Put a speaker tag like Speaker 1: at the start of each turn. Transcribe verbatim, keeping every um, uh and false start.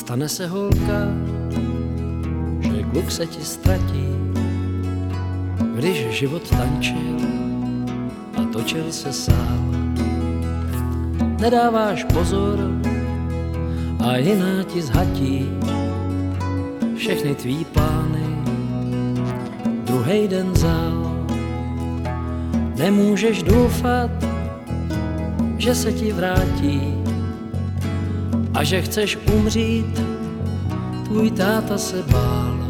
Speaker 1: Stane se holka, že kluk se ti ztratí, když život tančil a točil se sám. Nedáváš pozor a jiná ti zhatí všechny tvý plány, druhej den vzal. Nemůžeš doufat, že se ti vrátí a že chceš umřít, tvůj táta se bál.